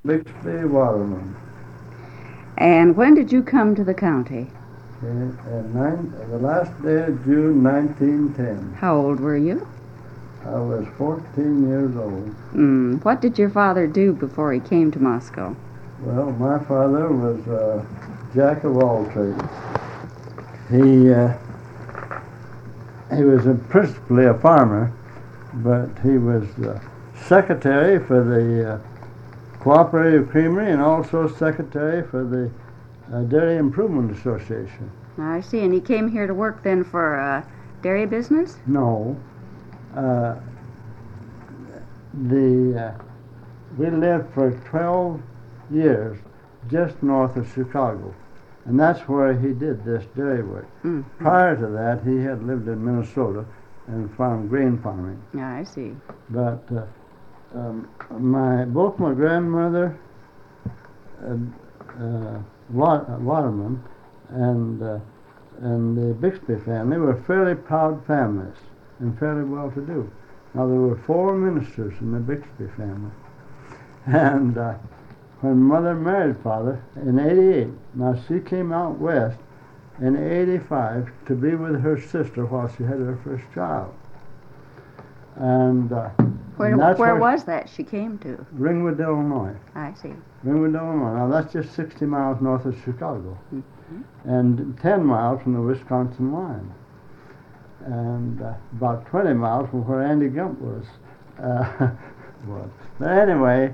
Bixby Waterman. And when did you come to the county? The last day of June 1910. How old were you? I was 14 years old. What did your father do before he came to Moscow? Well, my father was a jack of all trades. He was principally a farmer, but he was secretary for the Cooperative Creamery and also secretary for the Dairy Improvement Association. I see. And he came here to work then for a dairy business? No. We lived for 12 years just north of Chicago, and that's where he did this dairy work. Mm-hmm. Prior to that, he had lived in Minnesota and farmed grain farming. Yeah, I see. But both my grandmother, Waterman, and the Bixby family were fairly proud families and fairly well-to-do. Now, there were 4 ministers in the Bixby family. And when Mother married Father in '88, now she came out west in '85 to be with her sister while she had her first child. And where was that she came to? Ringwood, Illinois. I see. Ringwood, Illinois. Now, that's just 60 miles north of Chicago. Mm-hmm. And 10 miles from the Wisconsin line. And about 20 miles from where Andy Gump was. But anyway,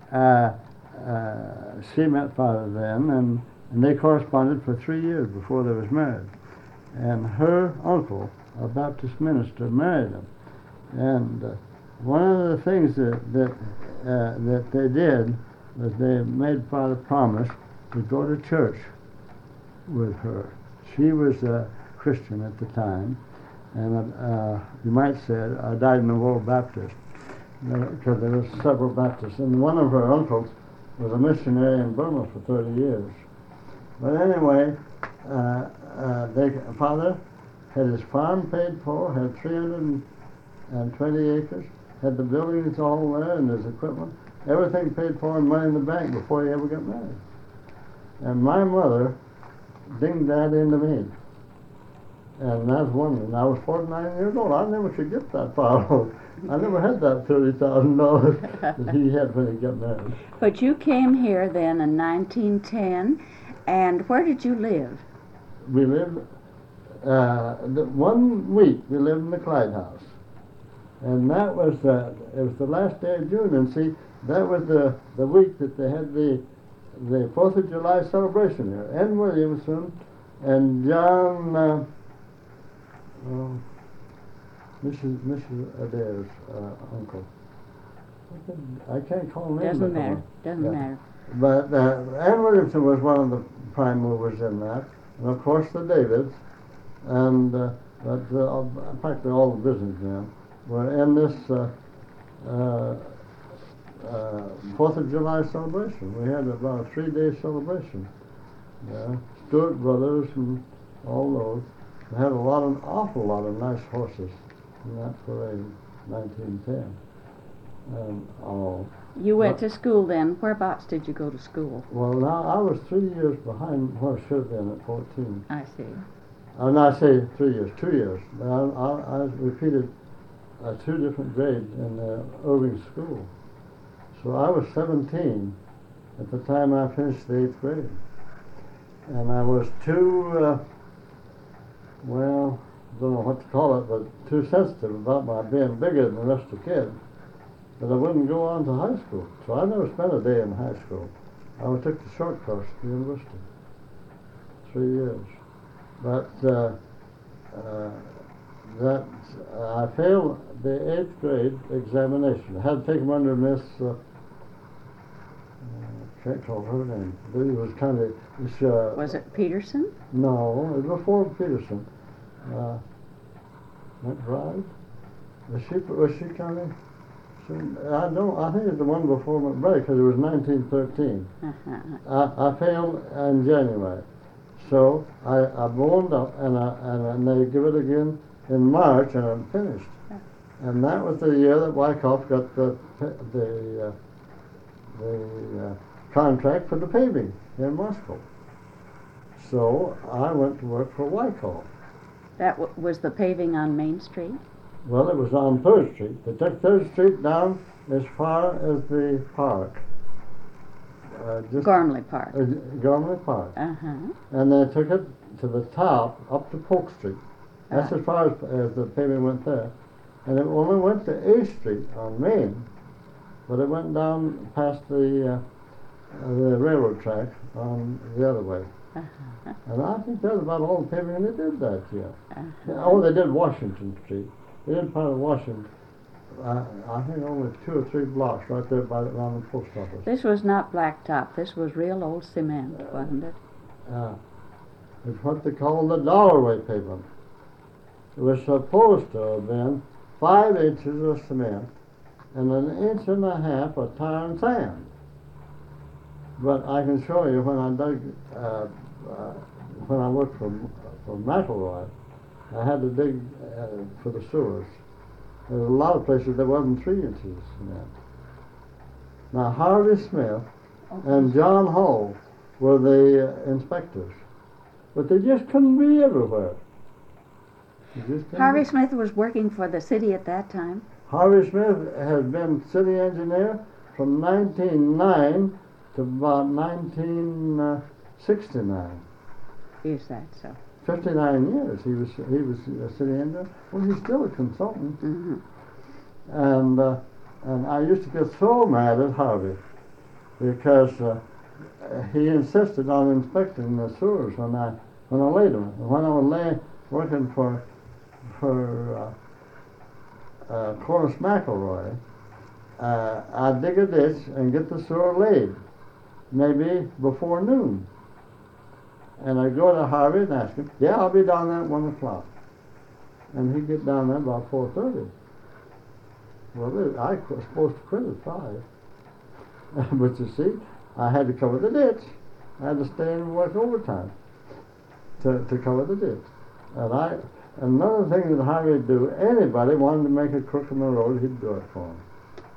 she met Father then, and they corresponded for 3 years before they was married. And her uncle, a Baptist minister, married him. And one of the things that they did was they made Father promise to go to church with her. She was a Christian at the time, and you might say I died in the World Baptist, because there were several Baptists, and one of her uncles was a missionary in Burma for 30 years. But anyway, Father had his farm paid for, had 320 acres, had the buildings all there and his equipment, everything paid for and money in the bank before he ever got married. And my mother dinged that into me. And that's one thing. I was 49 years old. I never could get that far. I never had that $30,000 that he had when he got married. But you came here then in 1910, and where did you live? We lived, 1 week we lived in the Clyde House. And that was, it was the last day of June, and see, that was the week that they had the 4th of July celebration here. N. Williamson and John, Mrs. Adair's uncle. I can't call him. Doesn't matter. Doesn't matter. But Ann Williamson was one of the prime movers in that, and of course the Davids, and practically all the businessmen were in this 4th of July celebration. We had about a 3-day celebration. Stewart Brothers and all those. We had an awful lot of nice horses in that parade, 1910. And all. You went to school then. Whereabouts did you go to school? Well, now I was 3 years behind where I should have been at 14. I see. No, I say 3 years, 2 years. I repeated 2 different grades in the Irving School. So I was 17 at the time I finished the 8th grade. And I was too, I don't know what to call it, but too sensitive about my being bigger than the rest of the kids, that I wouldn't go on to high school. So I never spent a day in high school. I took the short course at the university, 3 years. But I failed the 8th grade examination. I had to take them under Miss, I can't call her name. It was kind of... was it Peterson? No, it was before Peterson. McBride? Was she kind of... I think it's the one before McBride, because it was 1913. I failed in January. So I boned up, and they give it again in March, and I'm finished. And that was the year that Wyckoff got the contract for the paving in Moscow. So I went to work for Wyckoff. That was the paving on Main Street? Well, it was on 3rd Street. They took 3rd Street down as far as the park. Gormley Park. Gormley Park. Uh-huh. And they took it to the top, up to Polk Street. That's as far as the paving went there. And it only went to 8th Street on Main, but it went down past the railroad track on the other way. Uh-huh. And I think that's about all the paving they did that year. Uh-huh. Oh, they did Washington Street. They did part of Washington. I think only 2 or 3 blocks right there around the post office. This was not blacktop. This was real old cement, wasn't it? It's what they call the dollar-weight pavement. It was supposed to have been 5 inches of cement and 1.5 inches of tar and sand. But I can show you when I dug, when I worked for McElroy, I had to dig for the sewers. There were a lot of places there wasn't 3 inches of cement. Now Harvey Smith and John Hull were the inspectors, but they just couldn't be everywhere. Harvey Smith was working for the city at that time? Harvey Smith had been city engineer from 1909 to about 1969. Is that so? 59 years he was a city engineer. Well, he's still a consultant. Mm-hmm. And I used to get so mad at Harvey because he insisted on inspecting the sewers when I laid them. When I was working for Corliss McElroy, I'd dig a ditch and get the sewer laid, maybe before noon. And I'd go to Harvey and ask him, yeah, I'll be down there at 1 o'clock. And he'd get down there about 4:30. Well, I was supposed to quit at 5. But you see, I had to cover the ditch. I had to stay and work overtime to cover the ditch. And another thing that Harvey would do, anybody wanted to make a crook in the road, he'd do it for them.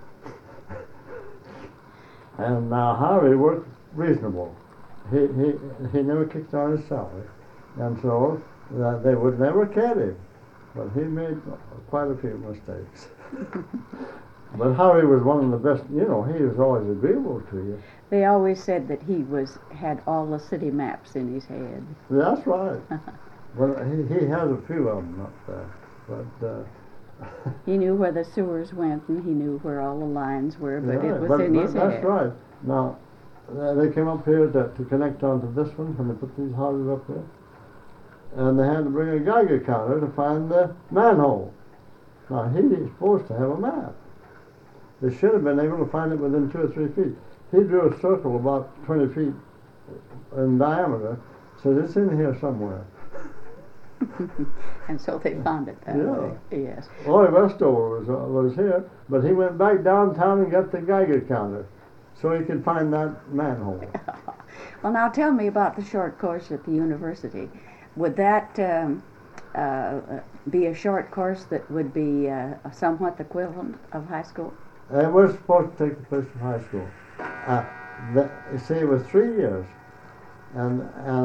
And now Harvey worked reasonable. He never kicked on his salary, and so they would never kid him. But he made quite a few mistakes. But Harvey was one of the best. You know, he was always agreeable to you. They always said that he had all the city maps in his head. That's right. Well, he has a few of them up there, but. He knew where the sewers went, and he knew where all the lines were, but yeah, it was in his head. That's right. Now, they came up here to connect onto this one when they put these houses up there. And they had to bring a Geiger counter to find the manhole. Now, he's supposed to have a map. They should have been able to find it within 2 or 3 feet. He drew a circle about 20 feet in diameter, so it's in here somewhere. And so they found it that way, yes. Roy Westover was here, but he went back downtown and got the Geiger counter so he could find that manhole. Well, now tell me about the short course at the university. Would that be a short course that would be somewhat the equivalent of high school? It was supposed to take the place of high school. You see, it was 3 years, and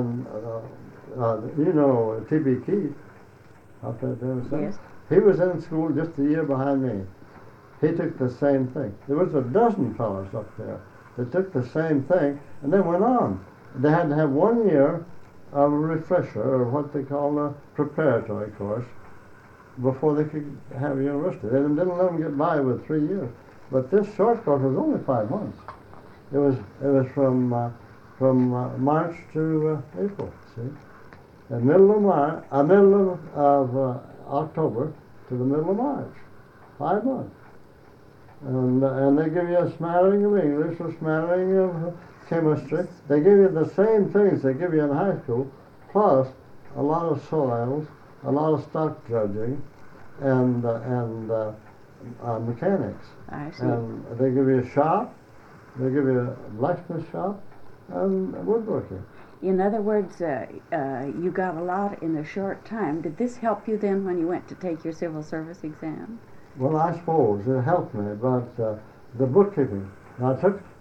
you know T.B. Keith, out there in the Yes. He was in school just a year behind me. He took the same thing. There was a dozen fellows up there that took the same thing and then went on. They had to have 1 year of a refresher, or what they call a preparatory course, before they could have university. They didn't let them get by with 3 years. But this short course was only 5 months. It was from March to April. See, the middle of October to the middle of March, 5 months. And they give you a smattering of English, a smattering of chemistry. They give you the same things they give you in high school, plus a lot of soils, a lot of stock judging, and mechanics. I see. And they give you a shop, they give you a blacksmith shop, and woodworking. In other words, you got a lot in a short time. Did this help you then when you went to take your civil service exam? Well, I suppose it helped me, but the bookkeeping. Now,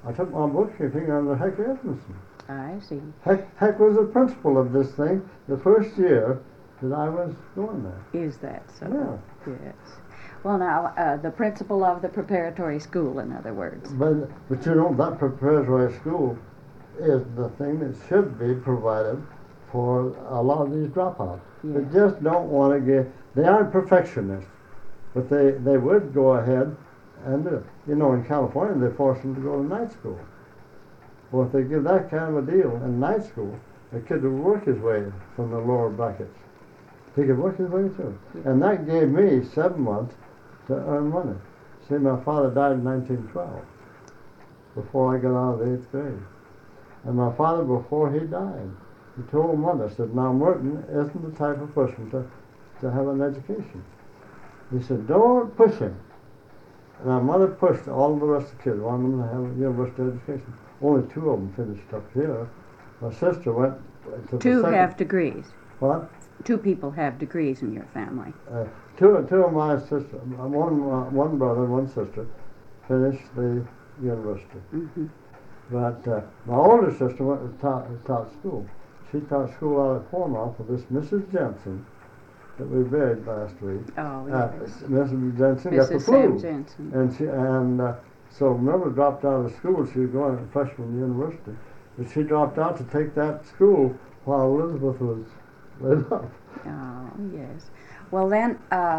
I took my bookkeeping under Heck Edmondson. I see. Heck was the principal of this thing the first year that I was going there. Is that so? Yeah. Yes. Well, now, the principal of the preparatory school, in other words. But you know, that preparatory school is the thing that should be provided for a lot of these dropouts. Yeah. They just don't want to get, they aren't perfectionists, but they would go ahead and do it. You know, in California, they force them to go to night school. Well, if they give that kind of a deal in night school, the kid would work his way from the lower brackets. He could work his way through. Yeah. And that gave me 7 months to earn money. See, my father died in 1912, before I got out of the 8th grade. And my father, before he died, he told Mother, said, now Merton isn't the type of person to have an education. He said, don't push him. And our mother pushed all the rest of the kids, wanted them to have a university education. Only 2 of them finished up here. My sister went to Two the second. have degrees. What? 2 people have degrees in your family. Two of my sisters, one brother, one sister, finished the university. Mm-hmm. But my older sister went to taught school. She taught school out at Portsmouth with this Mrs. Jensen that we buried last week. Oh, yes. Mrs. Jensen got the Mrs. flu. Sam Jensen. And so Miller dropped out of school. She was going to freshman university. But she dropped out to take that school while Elizabeth was laid up. Oh, yes. Well, then,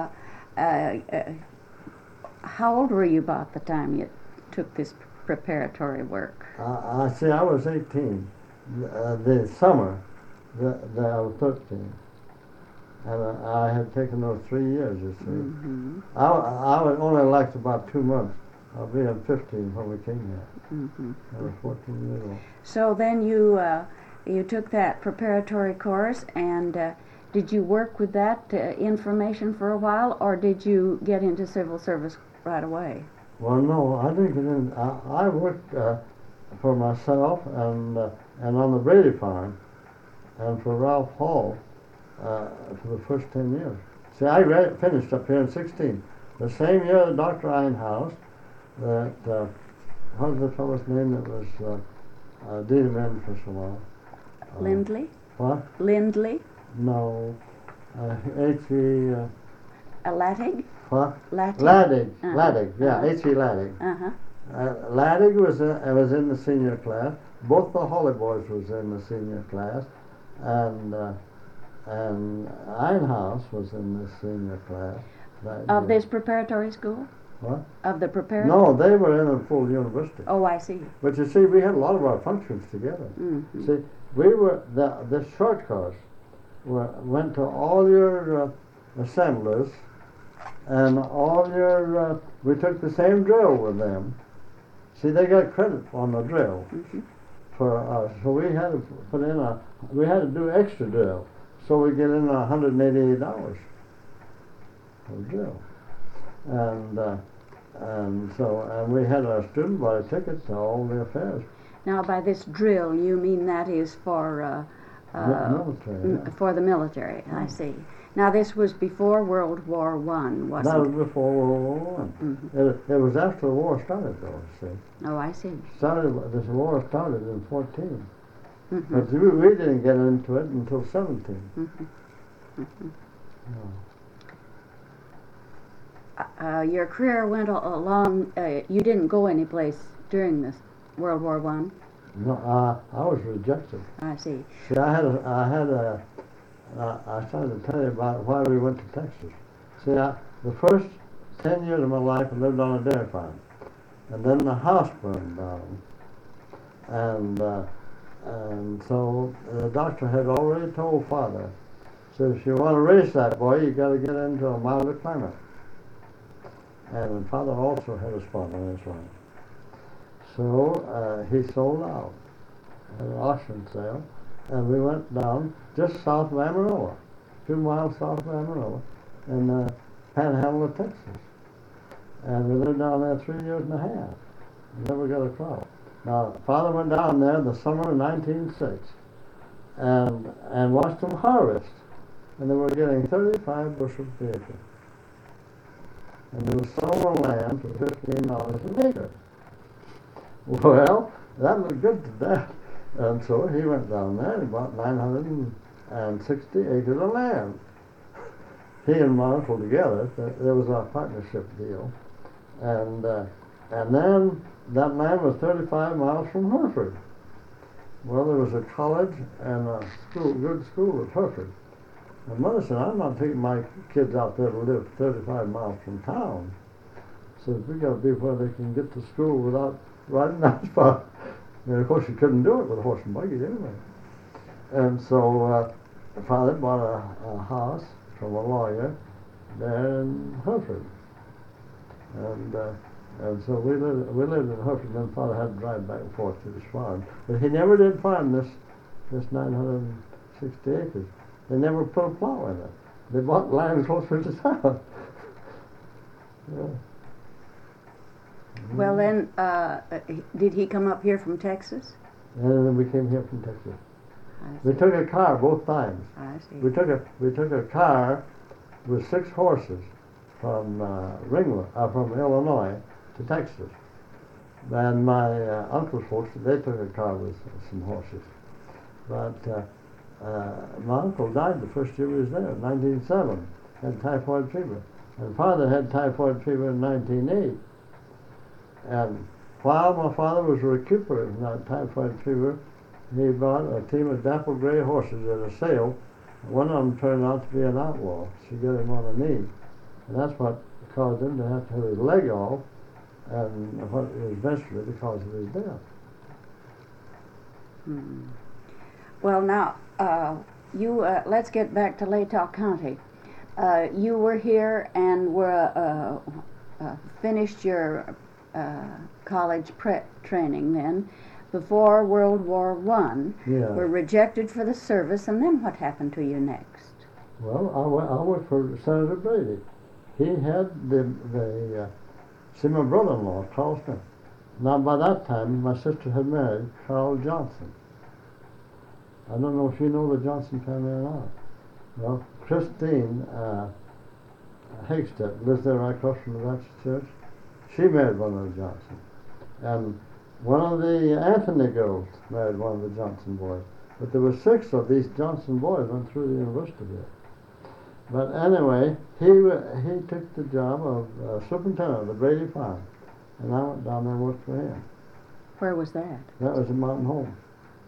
how old were you about the time you took this preparatory work? I see, I was 18. The summer, I was 13. And I had taken those 3 years, you see. Mm-hmm. I was only elected about 2 months. I'll be in 15 when we came here. Mm-hmm. I was 14 years old. So then you took that preparatory course, and did you work with that information for a while, or did you get into civil service right away? Well, no, I didn't get in. I worked for myself and on the Brady farm, and for Ralph Hall for the first 10 years. See, I finished up here in 16. The same year that Dr. Einhaus, that, what was the fellow's name that was dean of men for so long? Lindley? What? Lindley? No. H.E. Lattig? What? Lattig? Laddig. Uh-huh. Laddig, yeah, Uh-huh. H.E. Laddig. Uh-huh. Laddig was in the senior class. Both the Holly boys was in the senior class, and Einhaus was in the senior class. Of this preparatory school? What? Of the preparatory? No, they were in a full university. Oh, I see. But you see, we had a lot of our functions together. Mm-hmm. See, we were the short course went to all your assemblies and all your. We took the same drill with them. See, they got credit on the drill Mm-hmm. for us, so we had to put in we had to do extra drill, so we get in $188 for the drill, and we had our student body ticket to all the affairs. Now, by this drill, you mean that is for Military. Yeah. for the military? I see. Now, this was before World War One, wasn't That it? was before World War I. Mm-hmm. It was after the war started, though. See, Oh, I see. this war started in 14, Mm-hmm. but we didn't get into it until 17. Mm-hmm. Yeah. Your career went along. You didn't go anyplace during this World War One. No, I was rejected. I see. See, I started to tell you about why we went to Texas. See, the first 10 years of my life I lived on a dairy farm, and then the house burned down, and so the doctor had already told Father, said, if you want to raise that boy, you got to get into a milder climate. And Father also had a spot on his line. So he sold out at an auction sale, and we went down just south of Amarillo, 2 miles south of Amarillo, in the panhandle of Texas. And we lived down there 3 years and a half. Never got a crop. Now, Father went down there in the summer of 1906 and watched them harvest, and they were getting 35 bushels per acre. And they were selling land for $15 an acre. Well, that looked good to Dad. And so he went down there and bought 960 acres of land. He and my uncle together, there was a partnership deal. And then that land was 35 miles from Hereford. Well, there was a college and a good school at Hereford. And Mother said, I'm not taking my kids out there to live 35 miles from town. So we got to be where they can get to school without riding that far. And of course, you couldn't do it with a horse and buggy anyway. And so Father bought a house from a lawyer there in Hereford. And so we lived in Hereford, and then Father had to drive back and forth to his farm. But he never did farm this 960 acres. They never put a plow in it. They bought land closer to town. Yeah. Well, then, did he come up here from Texas? And then we came here from Texas. I We see. took a car both times. I see. We took a car with 6 horses from from Illinois to Texas. And my uncle's folks, they took a car with some horses. But my uncle died the first year we was there, in 1907, had typhoid fever. And Father had typhoid fever in 1908. And while my father was recuperating from that typhoid fever, he bought a team of dapple gray horses at a sale. One of them turned out to be an outlaw. She got him on a knee. And that's what caused him to have to have his leg off, and what was eventually the cause of his death. Hmm. Well, now, let's get back to Latah County. You were here and were finished your college prep training then before World War I. Yeah. Were rejected for the service, and then what happened to you next? Well, I worked for Senator Brady. He had see my brother-in-law, Charles Smith. Now, by that time, my sister had married Carl Johnson. I don't know if you know the Johnson family or not. Well, Christine Hagstead lives there right across from the Baptist Church. She married one of the Johnson. And one of the Anthony girls married one of the Johnson boys. But there were 6 of these Johnson boys went through the university there. But anyway, he took the job of superintendent of the Brady Farm. And I went down there and worked for him. Where was that? That was in Mountain Home.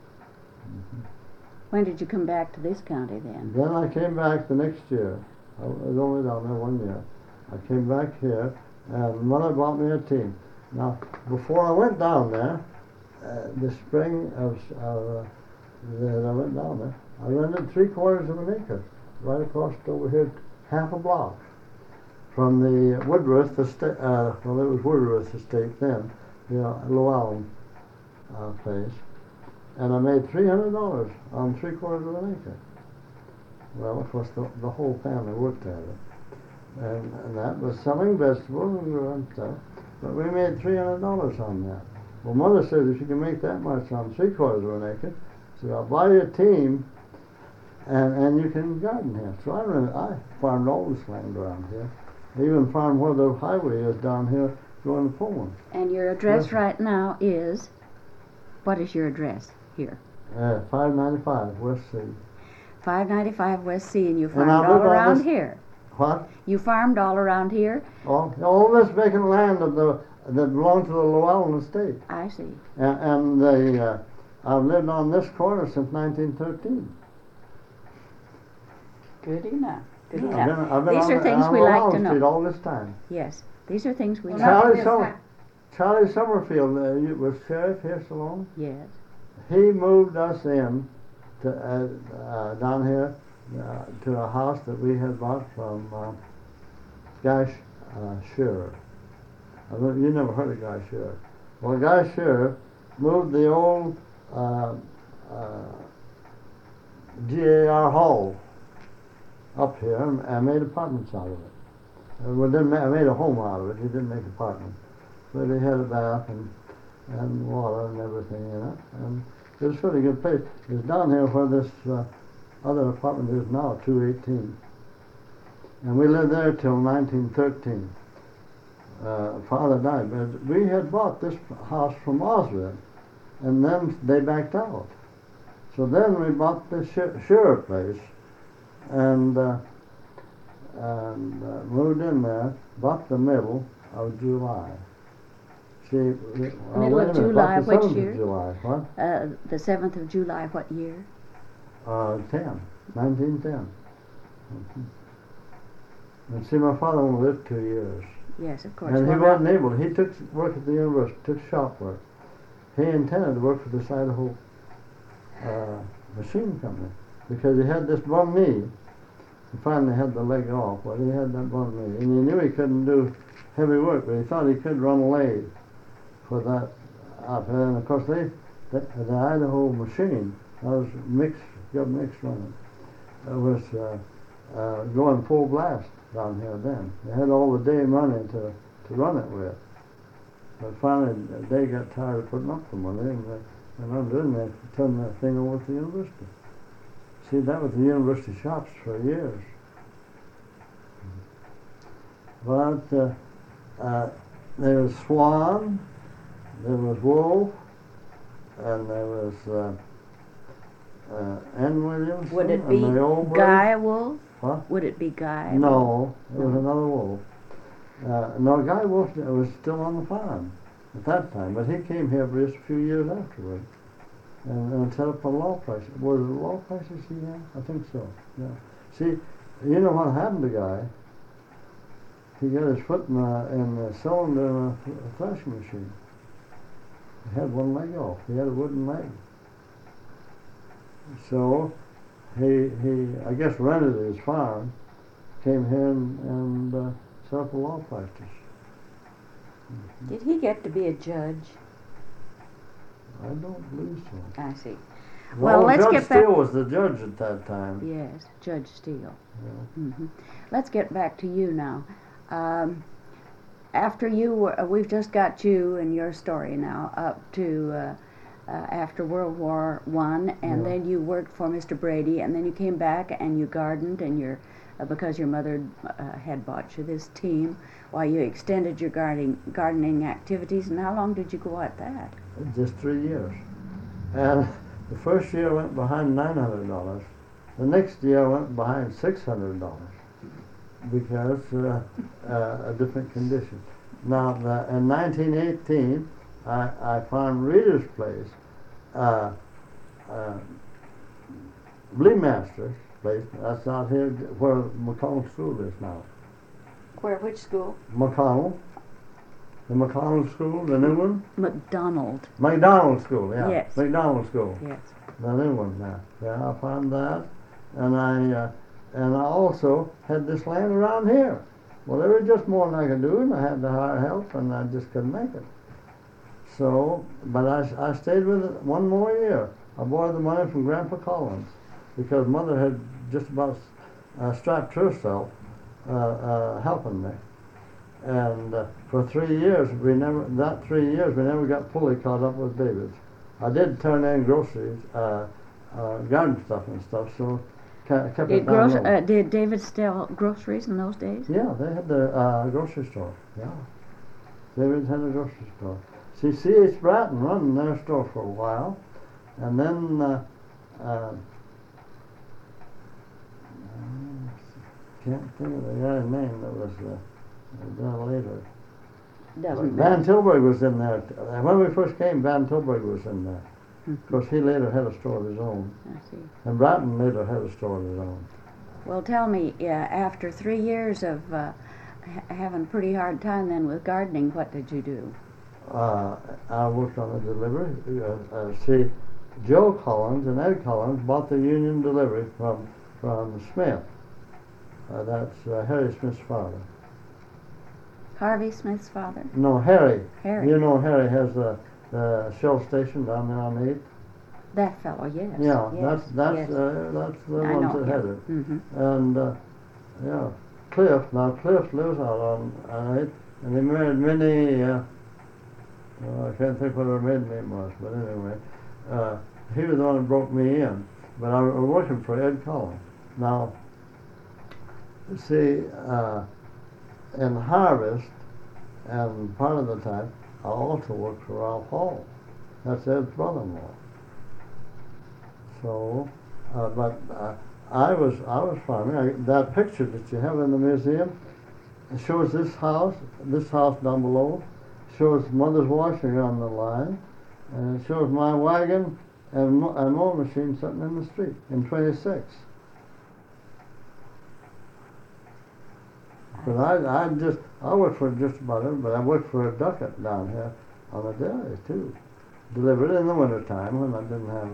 When did you come back to this county then? Then I came back the next year. I was only down there 1 year. I came back here, and Mother bought me a team. Now, before I went down there, the spring that I went down there, I rented 3/4 of an acre right across over here, half a block from the Woodworth estate. Well, it was Woodworth Estate then, the Llewellyn place. And I made $300 on 3/4 of an acre. Well, of course, the whole family worked at it. And that was selling vegetables and stuff. But we made $300 on that. Well, Mother said, if you can make that much on 3/4 of an acre, so I'll buy you a team, and you can garden here. So I farmed all this land around here. I even farmed where the highway is down here going to Pullman. And your address Yes. right now is, what is your address here? 595 West C. 595 West C, and you And farmed I all live on around this- here. What? You farmed all around here? All this vacant land that belonged to the Llewellyn estate. I see. And I've lived on this corner since 1913. Good enough. Good Yeah, enough. I've been These on are things on we like to Llewellyn Street know. all this time. Yes, these are things we Well, like. now- Charlie Summerfield was sheriff here so long. Yes. He moved us in to down here to a house that we had bought from Guy Shearer. You never heard of Guy Shearer. Well, Guy Shearer moved the old GAR Hall up here and made apartments out of it. Well, made a home out of it. He didn't make apartments. But he had a bath and water and everything in it. And it was a pretty good place. It was down here where this other apartment is now, 218. And we lived there till 1913. father died. But we had bought this house from Oswald, and then they backed out. So then we bought the Shearer place, and moved in there. Bought the middle of July. See, Middle of July, bought the which 7th year? Of July, what? The 7th of July, what year? 1910. And see, my father only lived 2 years. Yes, of course. And he Well, wasn't able. He took work at the university, took shop work. He intended to work for this Idaho machine company because he had this bum knee. He finally had the leg off, but he had that bum knee. And he knew he couldn't do heavy work, but he thought he could run a lathe for that outfit. And of course, the Idaho machine, that was mixed, got mixed running. It was going full blast down here then. They had all the day money to run it with. But finally, they got tired of putting up the money, and they turned that thing over to the university. See, that was the university shops for years. But there was Swan, there was Wolf, and there was N. Williamson. would it be and the old Guy Wolf? What? Would it be Guy? No, it was another Wolf. No, Guy Wolf was still on the farm at that time, but he came here just a few years afterward and set up a law practice. Was it a law practice he had? I think so, yeah. See, you know what happened to Guy? He got his foot in the cylinder in a threshing machine. He had one leg off. He had a wooden leg. So he I guess rented his farm, came here and set up a law practice. Did he get to be a judge? I don't believe so. I see. Well, let's Judge get back. Steele was the judge at that time. Yes, Judge Steele. Yeah. Let's get back to you now. After you were, we've just got you and your story now up to after World War I, and Yeah. then you worked for Mr. Brady, and then you came back and you gardened, and because your mother had bought you this team, while you extended your gardening activities. And how long did you go at that? Just 3 years. And the first year I went behind $900. The next year I went behind $600 because a different condition. Now, in 1918, I found Reader's Place, Bleemaster's place. That's out here where McConnell School is now. Which school? McConnell. The McConnell School, the new one? McDonald. McDonald School, yeah. Yes. McDonald School. Yes. The new one now. Yeah, I found that. And I also had this land around here. Well, there was just more than I could do, and I had to hire help, and I just couldn't make it. So, but I stayed with it one more year. I borrowed the money from Grandpa Collins because Mother had just about strapped herself helping me. And for 3 years, we never got fully caught up with David's. I did turn in groceries, garden stuff and stuff, so kept it down low. Did David sell groceries in those days? Yeah, they had the grocery store, yeah. David had a grocery store. See, C.H. Bratton running their store for a while, and then can't think of the guy's name that was done later. Doesn't Van matter. Tilburg was in there. When we first came, Van Tilburg was in there. Of course, he later had a store of his own. I see. And Bratton later had a store of his own. Well, tell me, after 3 years of having a pretty hard time then with gardening, what did you do? I worked on a delivery. See, Joe Collins and Ed Collins bought the Union delivery from Smith. That's Harry Smith's father. Harvey Smith's father? No, Harry. Harry. You know Harry has the Shell station down there on 8th. That fellow, yes. Yeah, yes, that's yes. the I ones know that had him. it. Mm-hmm. And yeah, Cliff. Now Cliff lives out on 8th, and they married Minnie. I can't think what her maiden name was, but anyway, he was the one that broke me in. But I was working for Ed Collins. Now, see, in harvest, and part of the time I also worked for Ralph Hall. That's Ed's brother-in-law. So, I was farming. That picture that you have in the museum, it shows this house down below, shows mother's washing on the line, and it shows my wagon and a mowing machine sitting in the street in 26. But I worked for just about everybody. I worked for a Duckett down here on the dairy too. Delivered in the wintertime when I didn't have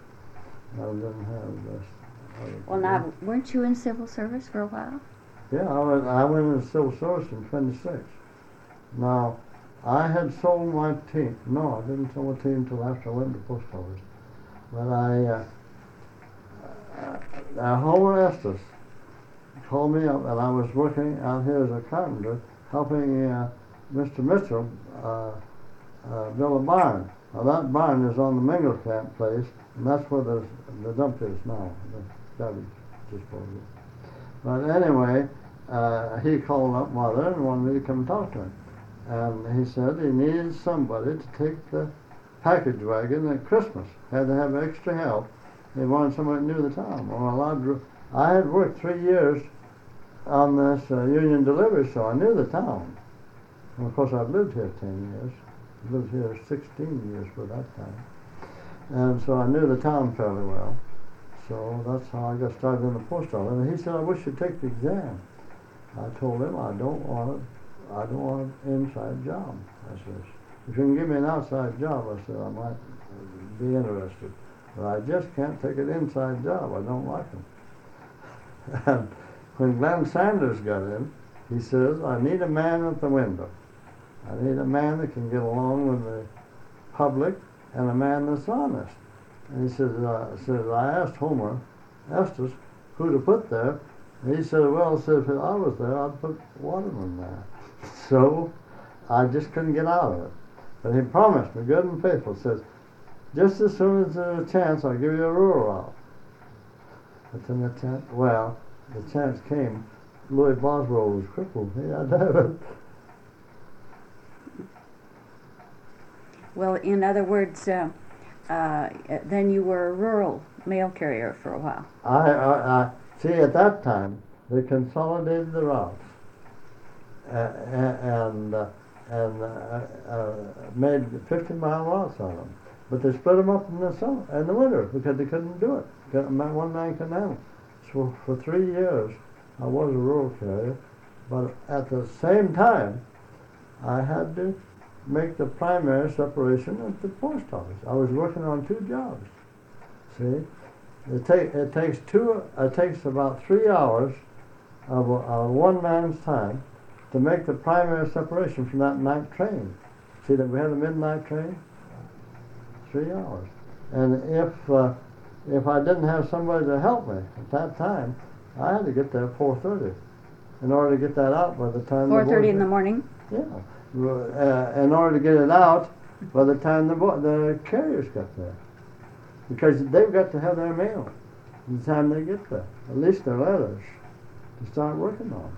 this. Well, now, weren't you in civil service for a while? Yeah, I went into civil service in 26. Now, I had sold my team. No, I didn't sell my team until after I went to the post office. But Homer Estes called me up, and I was working out here as a carpenter, helping Mr. Mitchell build a barn. Now that barn is on the Mingelkamp place, and that's where the dump is now, the garbage disposal. But anyway, he called up Mother and wanted me to come talk to him. And he said he needed somebody to take the package wagon at Christmas. Had to have extra help. They wanted somebody that knew the town. Well, I had worked 3 years on this union delivery, so I knew the town. And of course, I'd lived here 10 years. Lived here 16 years for that time. And so I knew the town fairly well. So that's how I got started in the post office. And he said, I wish you'd take the exam. I told him I don't want an inside job. I said, if you can give me an outside job, I said, I might be interested. But I just can't take an inside job. I don't like them. And when Glenn Sanders got in, he says, I need a man at the window. I need a man that can get along with the public and a man that's honest. And he says, I asked Homer Estes who to put there. And he said, well, if I was there, I'd put Waterman there. So I just couldn't get out of it. But he promised me, good and faithful, says, just as soon as there's a chance, I'll give you a rural route. But then the chance came. Louis Boswell was crippled. He had to have it. Well, in other words, then you were a rural mail carrier for a while. I see, at that time, they consolidated the routes and made 50-mile routes on them. But they split them up in the summer and the winter because they couldn't do it. One man couldn't handle it. So for 3 years, I was a rural carrier. But at the same time, I had to make the primary separation at the post office. I was working on 2 jobs. See, it takes about 3 hours of one man's time to make the primary separation from that night train. See that we had a midnight train? 3 hours. And if I didn't have somebody to help me at that time, I had to get there at 4:30 in order to get that out by the time 4:30 in the morning? Yeah. In order to get it out by the time the carriers got there. Because they've got to have their mail by the time they get there. At least their letters to start working on.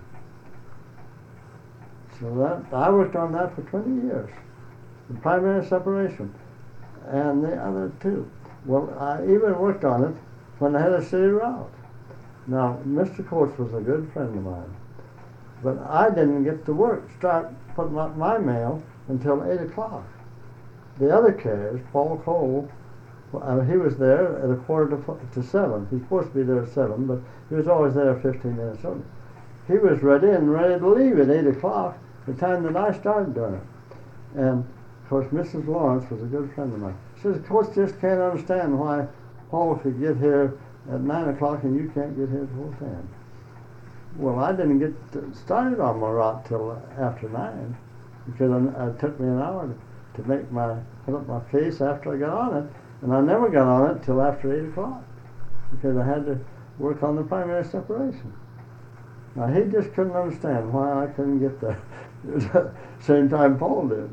So I worked on that for 20 years. The primary separation. And the other 2. Well, I even worked on it when I had a city route. Now, Mr. Coates was a good friend of mine. But I didn't get to start putting up my mail until 8 o'clock. The other carriers, Paul Cole, he was there at 6:45. He's supposed to be there at 7, but he was always there 15 minutes early. He was ready to leave at 8 o'clock, the time that I started doing it. And, of course, Mrs. Lawrence was a good friend of mine. She says, Coach just can't understand why Paul could get here at 9 o'clock and you can't get here till 10. Well, I didn't get started on my route till after 9 because it took me an hour to put up my case after I got on it, and I never got on it till after 8 o'clock because I had to work on the primary separation. Now, he just couldn't understand why I couldn't get there same time Paul did.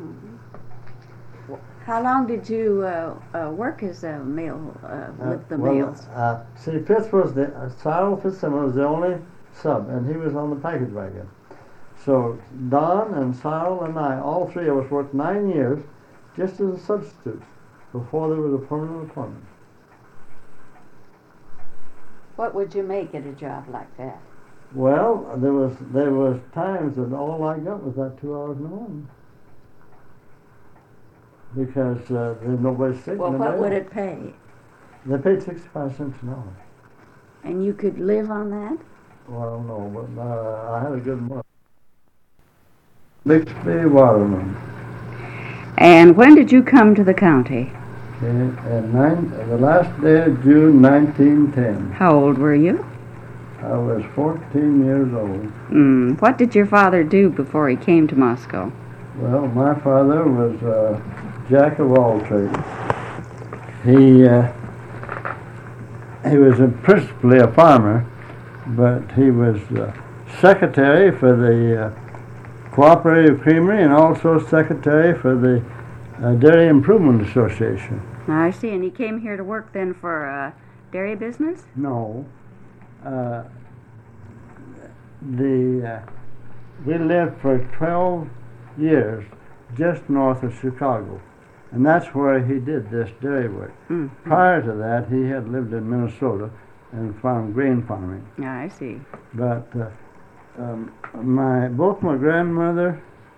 How long did you work as a mail with the mails? See, Cyril Fitzsimmons was the only sub, and he was on the package wagon. So Don and Cyril and I, all three of us, worked 9 years just as a substitute before there was a permanent appointment. What would you make at a job like that? Well, there was times that all I got was that 2 hours in the morning because there's nobody sick. Well, what would it pay? They paid 65 cents an hour. And you could live on that? Well, no, but I had a good month. Bixby Waterman. And when did you come to the county? The last day of June 1910. How old were you? I was 14 years old. What did your father do before he came to Moscow? Well, my father was a jack of all trades. He was principally a farmer, but he was secretary for the Cooperative Creamery and also secretary for the Dairy Improvement Association. I see. And he came here to work then for a dairy business? No. We lived for 12 years just north of Chicago, and that's where he did this dairy work. Mm-hmm. Prior to that, he had lived in Minnesota and farmed grain farming. I see. But both my grandmother,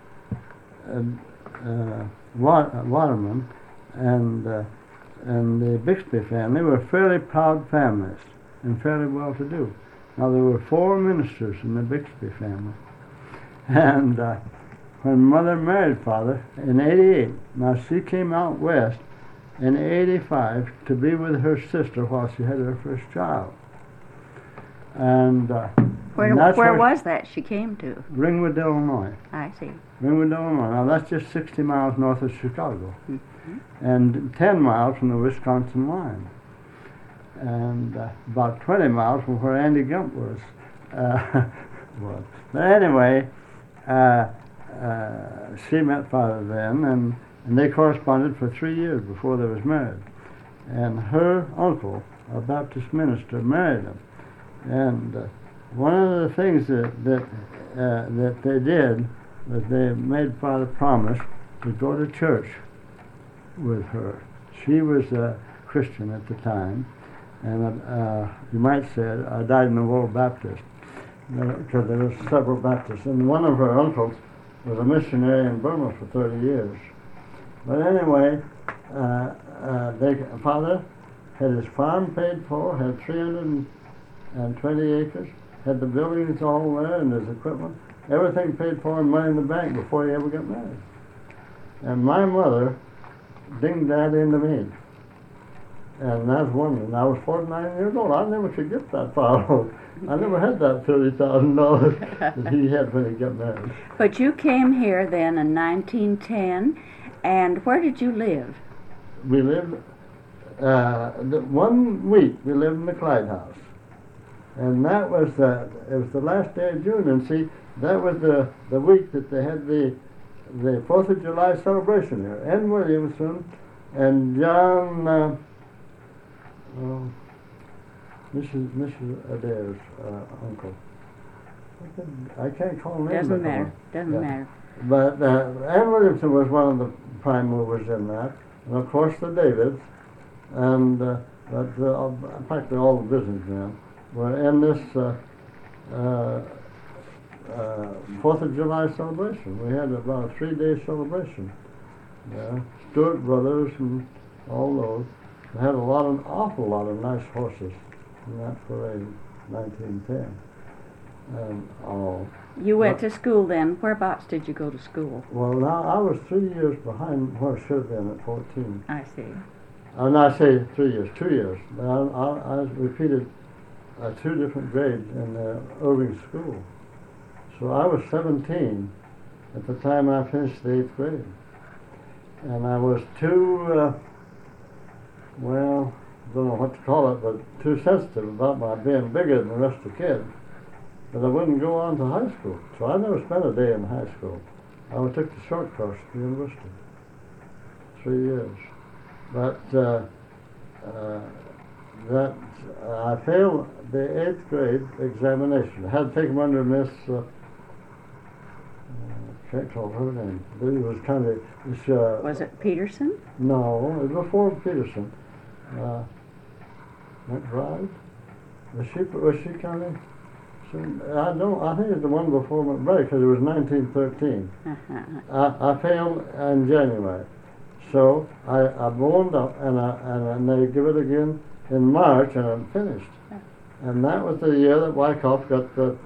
Waterman, and the Bixby family were fairly proud families and fairly well-to-do. Now, there were 4 ministers in the Bixby family. And when Mother married Father in '88, now she came out west in '85 to be with her sister while she had her first child. And where was that she came to? Ringwood, Illinois. I see. Ringwood, Illinois. Now, that's just 60 miles north of Chicago. Mm-hmm. And 10 miles from the Wisconsin line. And about 20 miles from where Andy Gump was. But anyway, she met Father then, and they corresponded for 3 years before they was married. And her uncle, a Baptist minister, married him. And one of the things that they did was they made Father promise to go to church with her. She was a Christian at the time, and you might say I died in the World Baptist, because there were several Baptists, and one of her uncles was a missionary in Burma for 30 years. But anyway, Father had his farm paid for, had 320 acres, had the buildings all there and his equipment, everything paid for and money in the bank before he ever got married. And my mother dinged that into me. And that's one thing. I was 49 years old. I never could get that far. I never had that $30,000 that he had when he got married. But you came here then in 1910, and where did you live? We lived, 1 week we lived in the Clyde House. And that was it was the last day of June, and see, that was the week that they had the 4th of July celebration here. N. Williamson and John, Mrs. Adair's uncle. I can't call him. Doesn't matter. Doesn't matter. But Ann Williamson was one of the prime movers in that, and of course the Davids, and practically all the businessmen were in this 4th of July celebration. We had about a 3-day celebration. Stewart Brothers and all those. We had an awful lot of nice horses in that parade, 1910. And all. You went to school then. Whereabouts did you go to school? Well, now I was 3 years behind where I should have been at 14. I see. No, I say 3 years, 2 years. I repeated 2 different grades in the Irving School. So I was 17 at the time I finished the 8th grade. And I was too, don't know what to call it, but too sensitive about my being bigger than the rest of the kids. But I wouldn't go on to high school. So I never spent a day in high school. I took the short course at the university. 3 years. But I failed the 8th grade examination. I had to take them under Miss can't call her name. It was kind of, Was it Peterson? no, it was before Peterson. McBride? Was she kind of, I think it's the one before McBride, because it was 1913. I failed in January. So I boned up, and they give it again in March, and I'm finished. And that was the year that Wyckoff got the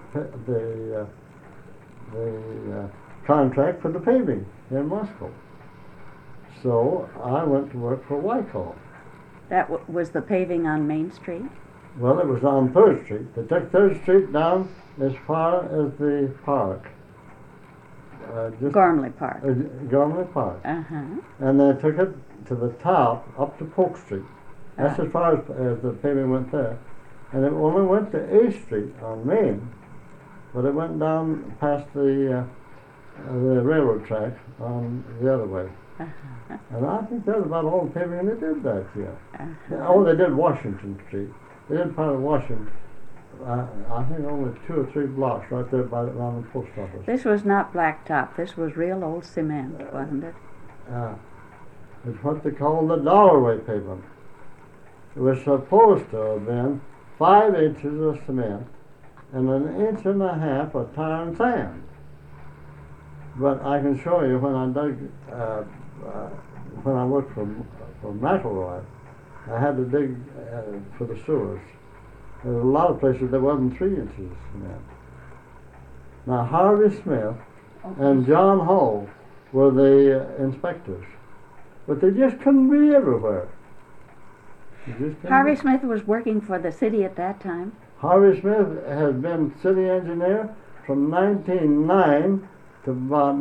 contract for the paving in Moscow. So I went to work for Wyckoff. That was the paving on Main Street? Well, it was on 3rd Street. They took 3rd Street down as far as the park. Gormley Park. Gormley Park. Uh-huh. And they took it to the top, up to Polk Street. That's as far as the paving went there. And it only went to 8th Street on Main, but it went down past the railroad track on the other way. Uh-huh. And I think that's about all the paving they did that year. Uh-huh. Oh, they did Washington Street. They did part of Washington. I think only 2 or 3 blocks right there around the post office. This was not blacktop. This was real old cement, wasn't it? It's what they call the Dollarway pavement. It was supposed to have been 5 inches of cement and 1.5 inches of tar and sand. But I can show you when I dug, when I worked for McElroy, I had to dig for the sewers. There were a lot of places there wasn't 3 inches of cement. Now Harvey Smith and John Hull were the inspectors, but they just couldn't be everywhere. Harvey Smith was working for the city at that time? Harvey Smith has been city engineer from 1909 to about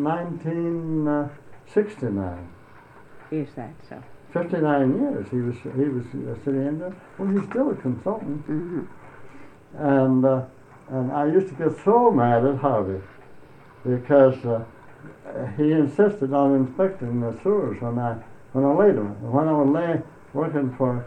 1969. Is that so? 59 years he was a city engineer. Well, he's still a consultant. Mm-hmm. And I used to get so mad at Harvey because he insisted on inspecting the sewers when I laid them. When I was working for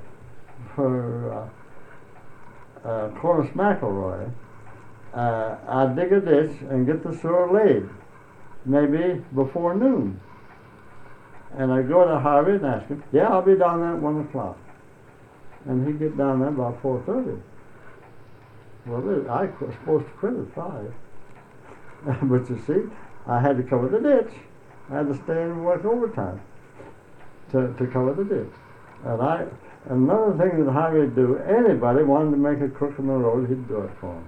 Corliss McElroy, I'd dig a ditch and get the sewer laid, maybe before noon. And I'd go to Harvey and ask him, yeah, I'll be down there at 1 o'clock. And he'd get down there about 4:30. Well, I was supposed to quit at 5. But you see, I had to cover the ditch. I had to stay and work overtime to cover the ditch. And another thing that Harvey would do, anybody wanted to make a crook in the road, he'd do it for them.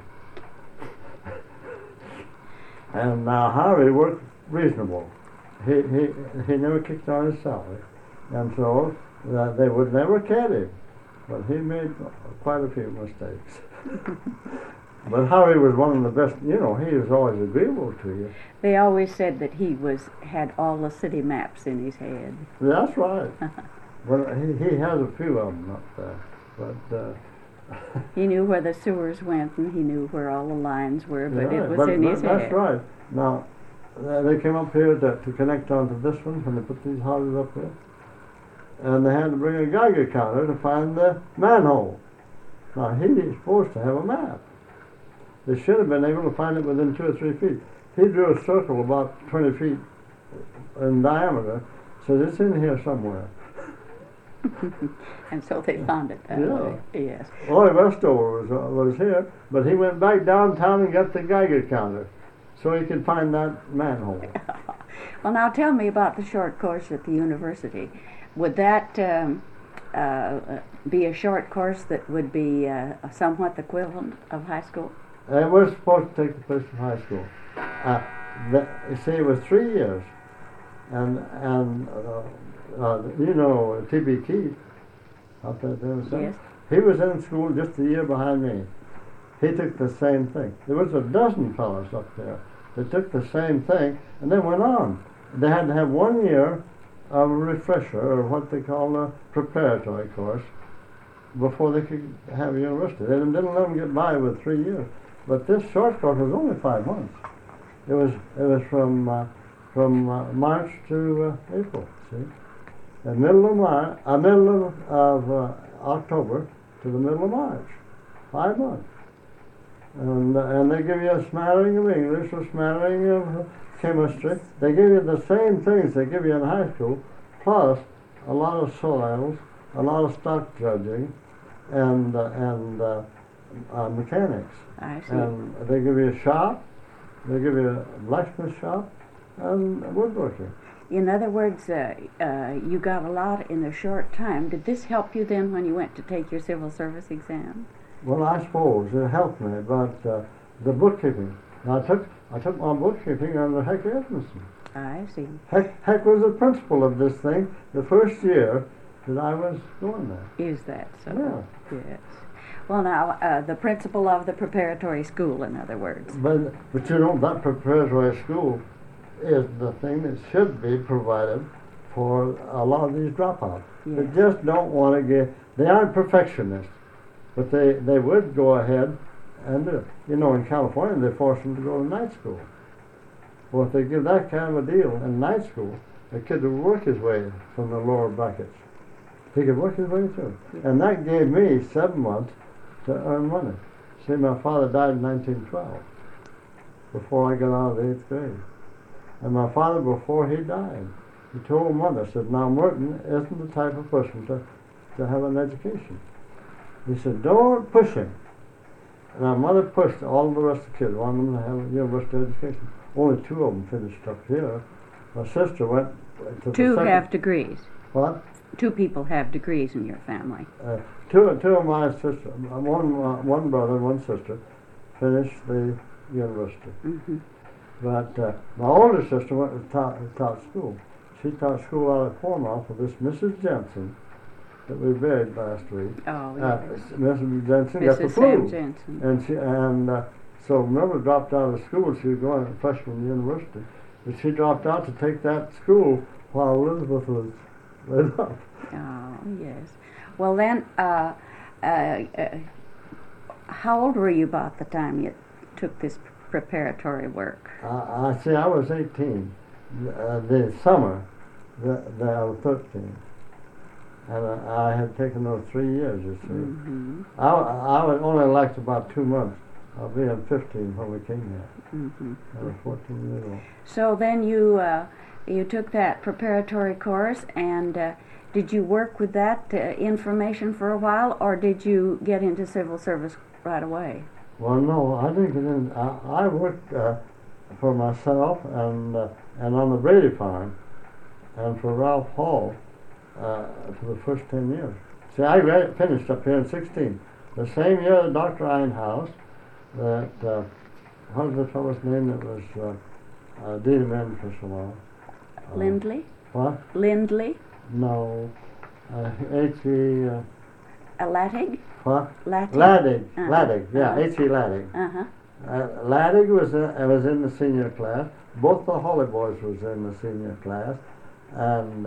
And now Harvey worked reasonable. He never kicked on his salary, and so they would never kid him. But he made quite a few mistakes. But Harvey was one of the best. You know, he was always agreeable to you. They always said that he had all the city maps in his head. That's right. Well, he has a few of them up there, but. He knew where the sewers went, and he knew where all the lines were, but yeah, it was in his head. That's right. Now, they came up here to connect onto this one when they put these houses up here. And they had to bring a Geiger counter to find the manhole. Now, he's supposed to have a map. They should have been able to find it within 2 or 3 feet. He drew a circle about 20 feet in diameter, so it's in here somewhere. And so they found it that way. Yes. Roy Westover was here, but he went back downtown and got the Geiger counter so he could find that manhole. Well, now tell me about the short course at the university. Would that be a short course that would be somewhat the equivalent of high school? It was supposed to take the place of high school. You see, it was 3 years, and you know T.B. Keith out there. Yes. He was in school just a year behind me. He took the same thing. There was a dozen fellows up there that took the same thing and then went on. They had to have 1 year of a refresher, or what they call a preparatory course, before they could have university. They didn't let them get by with 3 years. But this short course was only 5 months. It was from March to April. See, the middle of October to the middle of March, 5 months. And they give you a smattering of English, a smattering of chemistry. They give you the same things they give you in high school, plus a lot of soils, a lot of stock judging, and mechanics. I see. And they give you a shop, they give you a blacksmith shop, and woodworking. In other words, you got a lot in a short time. Did this help you then when you went to take your civil service exam? Well, I suppose it helped me, but the bookkeeping. I took my bookkeeping under Heck Edmondson. I see. Heck was the principal of this thing the first year that I was going there. Is that so? Yeah. Yes. Well, now, the principal of the preparatory school, in other words. But you know, that preparatory school is the thing that should be provided for a lot of these dropouts. Yes. They just don't want to get, they aren't perfectionists, but they would go ahead and do it. You know, in California, they force them to go to night school. Well, if they give that kind of a deal in night school, the kid would work his way from the lower brackets. He could work his way through. And that gave me 7 months to earn money. See, my father died in 1912, before I got out of the 8th grade. And my father, before he died, he told Mother, said, now Merton isn't the type of person to have an education. He said, don't push him. And our mother pushed all the rest of the kids, wanted them to have a university education. Only 2 of them finished up here. My sister went to the Two second. have degrees. What? 2 people have degrees in your family. Two of my sisters, one brother and one sister, finished the university. Mm-hmm. But my older sister went and taught school. She taught school out at Portsmouth with this Mrs. Jensen that we buried last week. Oh, yes. Mrs. Jensen got the Mrs. flu. Sam Jensen. And so remember, dropped out of school. She was going to freshman university, but she dropped out to take that school while Elizabeth was laid up. Oh, yes. Well, then, how old were you about the time you took this preparatory work? I see. I was 18. The summer, I was 13, and I had taken those 3 years. You see, Mm-hmm. I was only elected about 2 months. I'll be at 15 when we came here. Mm-hmm. I was 14 years old. So then you took that preparatory course, and did you work with that information for a while, or did you get into civil service right away? Well, no, I didn't get in. I worked for myself and on the Brady farm, and for Ralph Hall for the first 10 years. See, I finished up here in 16. The same year that Dr. Einhaus, that, what was the fellow's name that was dean of men for so long? Lindley? What? Lindley? No. H.E. Lattig? What? Lattig? Laddig. Uh-huh. Laddig, yeah, Uh-huh. H.E. Laddig. Uh-huh. Laddig was in the senior class. Both the Holly boys was in the senior class, and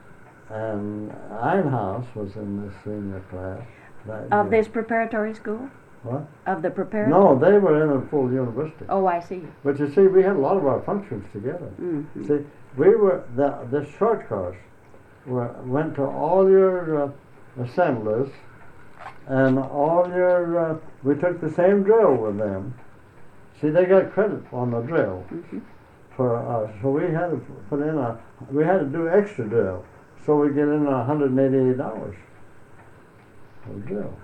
Einhaus was in the senior class. Of this preparatory school? What? Of the preparatory? No, they were in a full university. Oh, I see. But you see, we had a lot of our functions together. Mm-hmm. See, we were the short course went to all your assemblies and all your. We took the same drill with them. See, they got credit on the drill Mm-hmm. for us, so we had to put in we had to do extra drill, so we get in $188 for drill,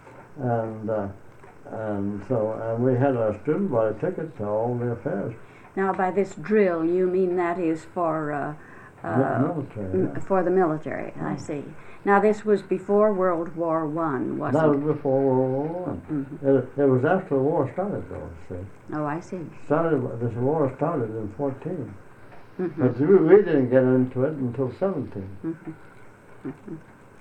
and we had our student body ticket to all the affairs. Now, by this drill, you mean that is for Military. Yeah. for the military? I see. Now, this was before World War One, wasn't That it? was before World War One. Mm-hmm. It was after the war started, though. See, Oh, I see. this war started in 14, Mm-hmm. but we didn't get into it until 17. Mm-hmm. Mm-hmm.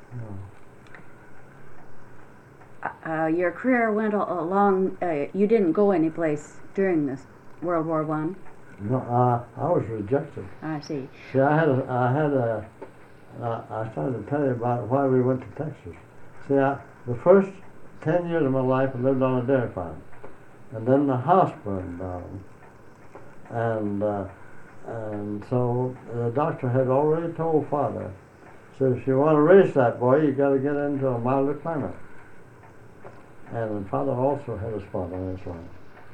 Yeah. Your career went along. You didn't go anyplace during this World War One. No, I was rejected. I see. See, I started to tell you about why we went to Texas. See, the first 10 years of my life I lived on a dairy farm, and then the house burned down, and so the doctor had already told Father, said, if you want to raise that boy, you got to get into a milder climate. and the father also had a spot on his land.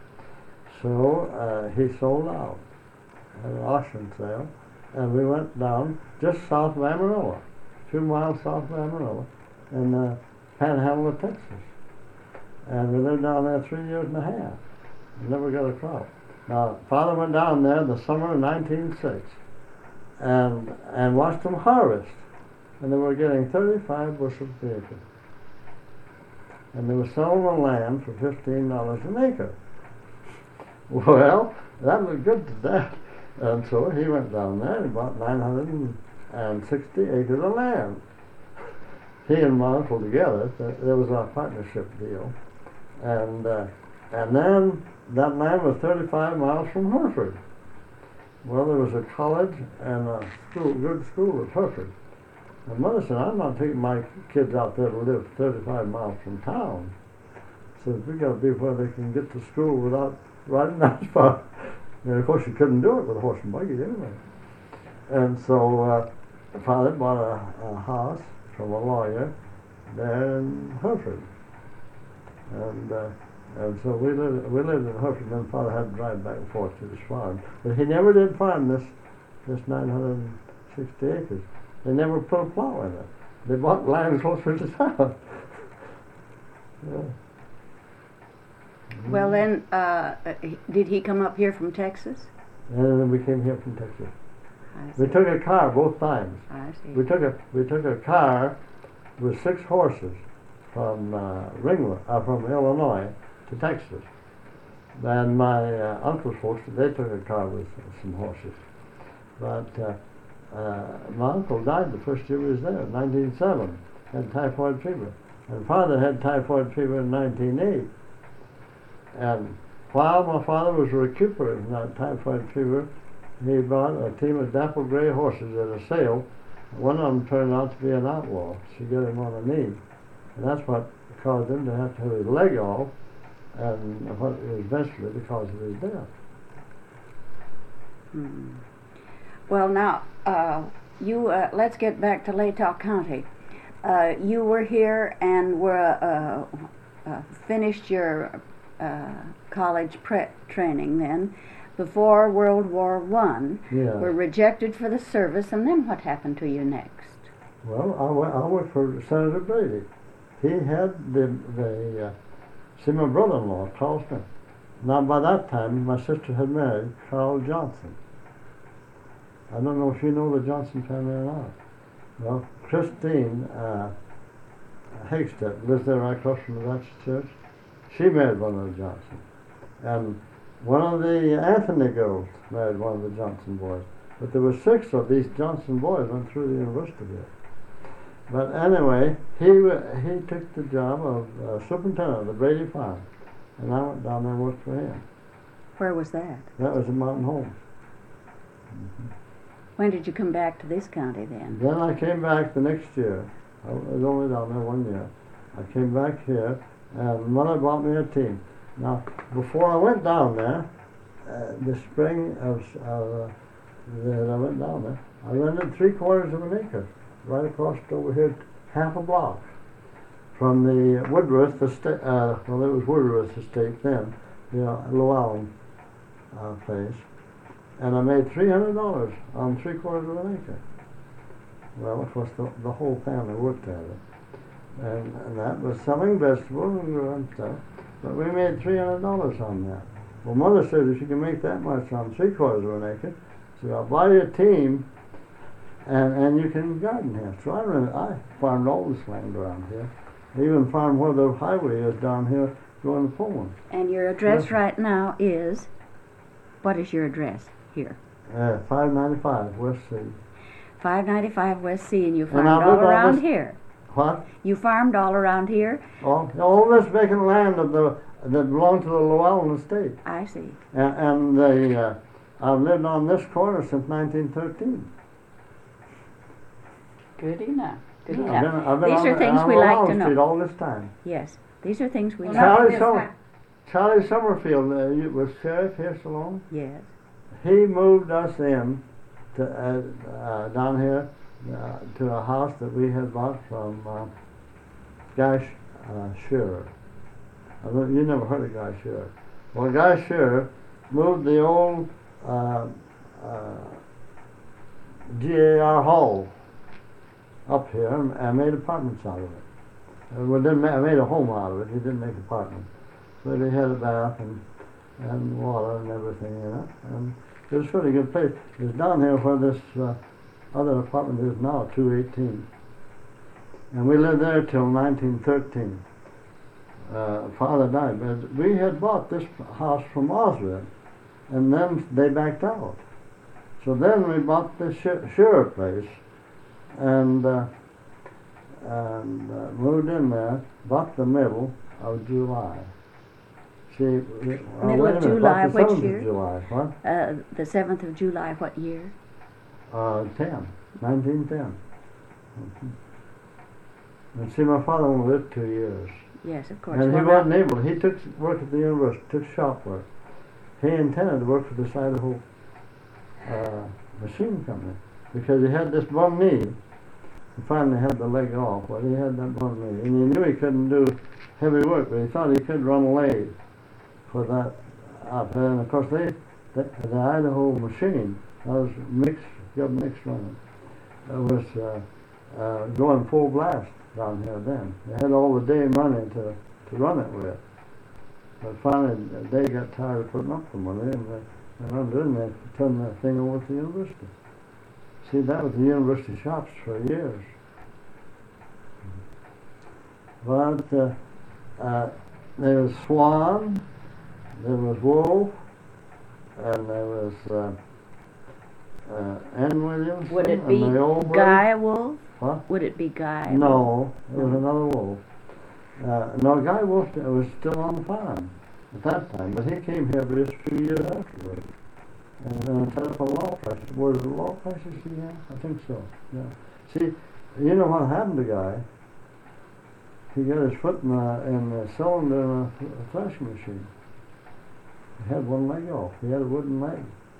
So he sold out at an auction sale, and we went down just south of Amarillo, 2 miles south of Amarillo, in the panhandle of Texas. And we lived down there 3 years and a half. We never got a crop. Now, father went down there in the summer of 1906 and watched them harvest. And they were getting 35 bushels per acre. And they were selling the land for $15 an acre. Well, that looked good to Dad. And so he went down there and bought 960 acres of land. He and my uncle together, there was a partnership deal. And then that land was 35 miles from Hereford. Well, there was a college and a good school at Hereford. And Mother said, I'm not taking my kids out there to live 35 miles from town. So we got to be where they can get to school without riding that far. And of course, you couldn't do it with a horse and buggy anyway. And so Father bought a house from a lawyer there in Hereford. And so we lived in Hereford, and then Father had to drive back and forth to his farm. But he never did farm this 960 acres. They never put a plow in it. They bought land closer to town. Yeah. Well, then, did he come up here from Texas? And then we came here from Texas. I see. We took a car both times. I see. We took a car with 6 horses from from Illinois to Texas. Then my uncle's folks, they took a car with some horses. But my uncle died the first year we was there, 1907, had typhoid fever. And Father had typhoid fever in 1908. And while my father was recuperating from that typhoid fever, he bought a team of dapple gray horses at a sale. One of them turned out to be an outlaw. She got him on a knee. And that's what caused him to have to have his leg off, and what was eventually the cause of his death. Hmm. Well, now, let's get back to Latah County. You were here and were finished your college prep training then, before World War I. Yeah. Were rejected for the service, and then what happened to you next? Well, I worked for Senator Brady. He had see my brother-in-law, Carl Smith. Now, by that time, my sister had married Carl Johnson. I don't know if you know the Johnson family or not. Well, Christine Hagstead lives there right across from the Baptist Church. She married one of the Johnson. And one of the Anthony girls married one of the Johnson boys. But there were 6 of these Johnson boys went through the university here. But anyway, he took the job of superintendent of the Brady Farm. And I went down there and worked for him. Where was that? That was in Mountain Home. When did you come back to this county then? Then I came back the next year. I was only down there 1 year. I came back here, and Mother bought me a team. Now, before I went down there, the spring that I went down there, I rented 3/4 of an acre right across over here, half a block from the Woodworth estate. Well, it was Woodworth Estate then, the Llewellyn place. And I made $300 on 3/4 of an acre. Well, of course, the whole family worked at it. And that was selling vegetables and stuff. But we made $300 on that. Well, Mother said, if you can make that much on 3/4 of an acre, she said, I'll buy you a team and you can garden here. So I farmed all this land around here. I even farmed where the highway is down here going to Pullman. And your address right now is, what is your address here? 595 West C. 595 West C, and you farmed I all lived on around this- here. What? You farmed all around here? All this vacant land that belonged to the Llewellyn estate. I see. And I've lived on this corner since 1913. Good enough. Good Yeah, enough. I've been These on are the- things on we like to Llewellyn Street know. all this time. Yes, these are things we Well, like. not- Charlie Summerfield was sheriff here so long. Yes. He moved us in to down here to a house that we had bought from Guy Shearer. You never heard of Guy Shearer. Well, Guy Shearer moved the old GAR Hall up here and made apartments out of it. Well, made a home out of it. He didn't make apartments. But he had a bath and water and everything in it. And it was a pretty good place. It was down here where this other apartment is now, 218. And we lived there till 1913. Father died, but we had bought this house from Oswald, and then they backed out. So then we bought the Shearer place, and moved in there, bought the middle of July. See, Middle of July, which year? July, what? The 7th of July, what year? 1910. And see, my father only lived 2 years. Yes, of course. And he wasn't able. He took work at the university, took shop work. He intended to work for this Idaho machine company because he had this bum knee. He finally had the leg off, but he had that bum knee. And he knew he couldn't do heavy work, but he thought he could run a lathe for that outfit. And of course, the Idaho machine, that was mixed, got mixed running. It was going full blast down here then. They had all the day money to run it with. But finally, they got tired of putting up the money, and they went in there to turn that thing over to the university. See, that was the university shops for years. But there was Swan, there was Wolf, and there was Ann Williams. Would it be Guy Wolf? What? Would it be Guy? No, it was another Wolf. No, Guy Wolf was still on the farm at that time, but he came here just a few years afterwards. And set up a law practice. Was it a law practice he had? I think so, yeah. See, you know what happened to Guy? He got his foot in the cylinder in a threshing machine. He had one leg off. He had a wooden leg.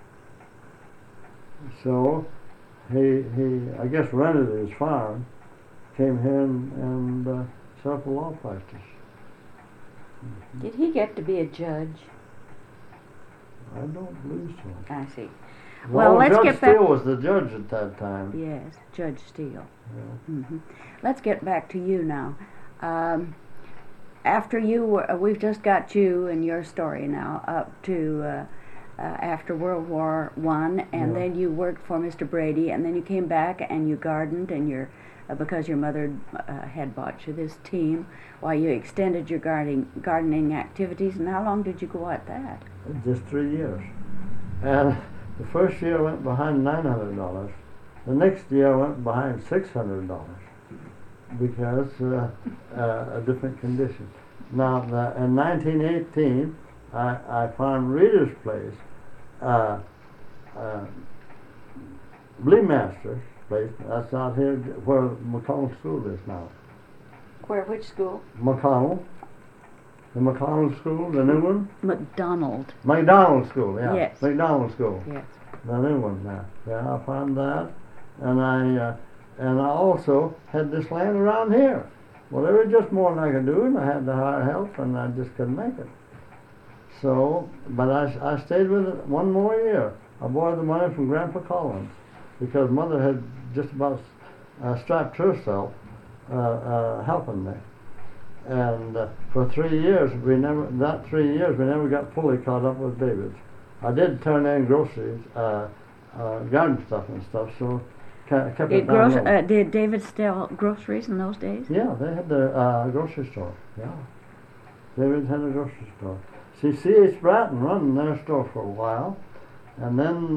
So he I guess rented his farm, came here and set up a law practice. Did he get to be a judge? I don't believe so. I see. Well, let's Judge get back. Steele was the judge at that time. Yes, Judge Steele. Yeah. Let's get back to you now. After you were, we've just got you and your story now up to after World War I, and then you worked for Mr. Brady, and then you came back and you gardened, and because your mother had bought you this team, while you extended your gardening activities. And how long did you go at that? Just 3 years. And the first year I went behind $900. The next year I went behind $600 because a different condition. Now, in 1918, I found Reader's Place, Bleemaster's place. That's out here where McConnell School is now. Which school? McConnell. The McConnell School, the new one? McDonald School, yeah. Yes. McDonald School. Yes. The new one now. Yeah, I found that. And I also had this land around here. Well, there was just more than I could do, and I had to hire help, and I just couldn't make it. So, but I stayed with it one more year. I borrowed the money from Grandpa Collins because Mother had just about strapped herself helping me. And for 3 years, we never got fully caught up with David's. I did turn in groceries, garden stuff and stuff, so kept it down low. Did David sell groceries in those days? Yeah, they had the grocery store, yeah. David had a grocery store. See, C.H. Bratton run their store for a while, and then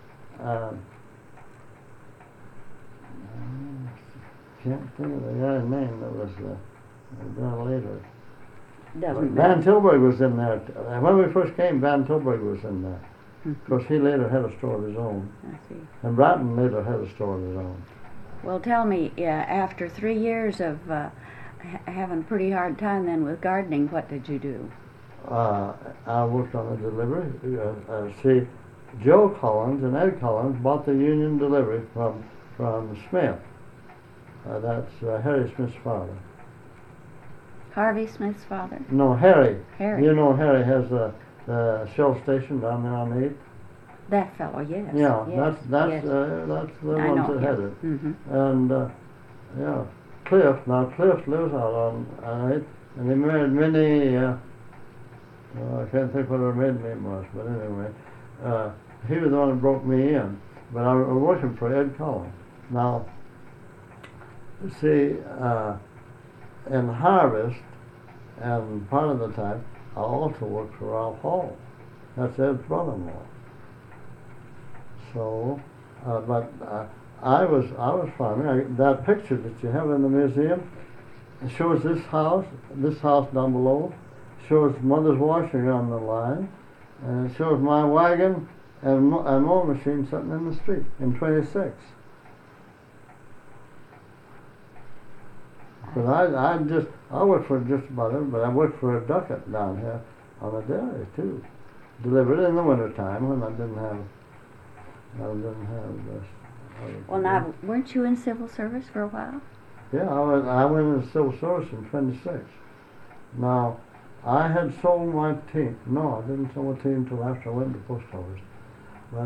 can't think of the guy's name that was there later. Van Tilburg was in there. When we first came, Van Tilburg was in there. Of course, he later had a store of his own. I see. And Bratton later had a store of his own. Well, tell me, after 3 years of having a pretty hard time then with gardening, what did you do? I worked on a delivery. See, Joe Collins and Ed Collins bought the Union delivery from Smith. That's Harry Smith's father. Harvey Smith's father? No, Harry. Harry. You know Harry has the Shell station down there on 8th? That fellow, yes. Yeah, yes, that's yes. that's the I ones know that him. had it. Mm-hmm. And yeah, Cliff. Now Cliff lives out on 8th, and he married Minnie. I can't think what her maiden name was, but anyway, he was the one that broke me in. But I was working for Ed Collins. Now, see, in Harvest, and part of the time, I also worked for Ralph Hall. That's Ed's brother-in-law. So, but I was farming. That picture that you have in the museum shows this house down below, shows mother's washing on the line, and it shows my wagon and mowing machine sitting in the street in 26. But I worked for just about it, but I worked for a Duckett down here on the dairy too. Delivered in the wintertime when I didn't have this. Well, now, weren't you in civil service for a while? Yeah, I went into civil service in 26. Now, I had sold my team. No, I didn't sell my team until after I went to the post office. But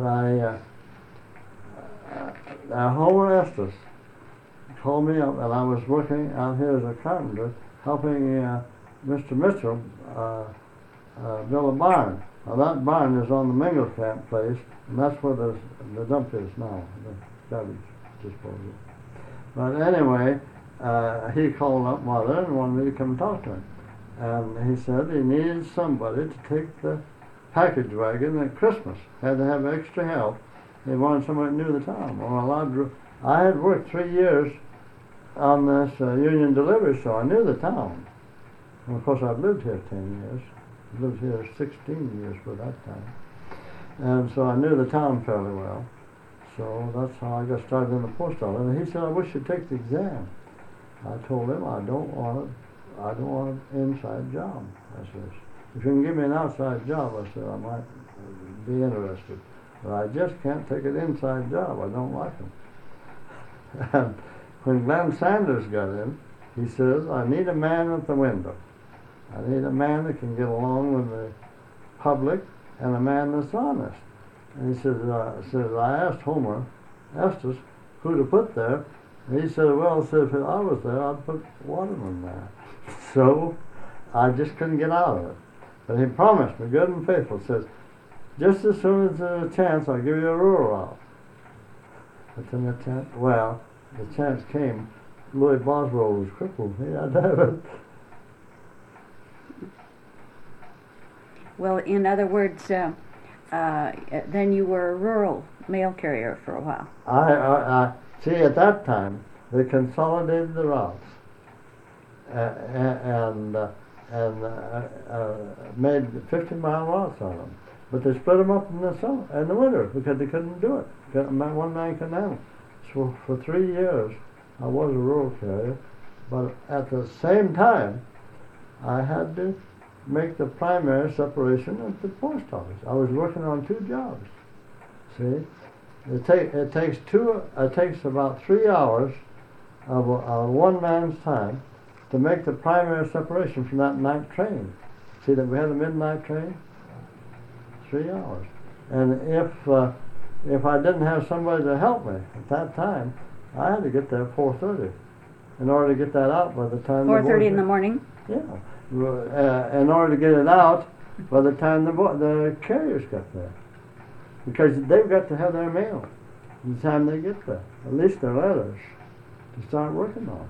Homer Estes called me up, and I was working out here as a carpenter, helping Mr. Mitchell build a barn. Now that barn is on the Mingelkamp place, and that's where the dump is now, the garbage disposal. But anyway, he called up Mother and wanted me to come talk to him. And he said he needed somebody to take the package wagon at Christmas. Had to have extra help. They wanted somebody who knew the town. Well, I had worked 3 years on this union delivery, so I knew the town. And of course, I've lived here 10 years. I lived here 16 years for that time. And so I knew the town fairly well. So that's how I got started in the post office. And he said, I wish you'd take the exam. I told him I don't want an inside job. I said, if you can give me an outside job, I said, I might be interested. But I just can't take an inside job. I don't like them. And when Glenn Sanders got in, he says, I need a man at the window. I need a man that can get along with the public and a man that's honest. And he says, I asked Homer Estes who to put there. And he said, well, if I was there, I'd put Waterman there. So I just couldn't get out of it. But he promised me, good and faithful, says, just as soon as there's a chance, I'll give you a rural route. But then the chance came. Louis Boswell was crippled. He had to have it. Well, in other words, then you were a rural mail carrier for a while. I see, at that time, they consolidated the routes and made 50-mile routes on them. But they split them up in the summer and the winter because they couldn't do it. One man couldn't handle it. So for 3 years, I was a rural carrier, but at the same time, I had to make the primary separation at the post office. I was working on 2 jobs. See, it takes about 3 hours of one man's time to make the primary separation from that night train. See that we had a midnight train? 3 hours. And if I didn't have somebody to help me at that time, I had to get there at 4:30 in order to get that out by the time 4:30 in the morning? Yeah. In order to get it out by the time the carriers got there. Because they've got to have their mail by the time they get there. At least their letters to start working on.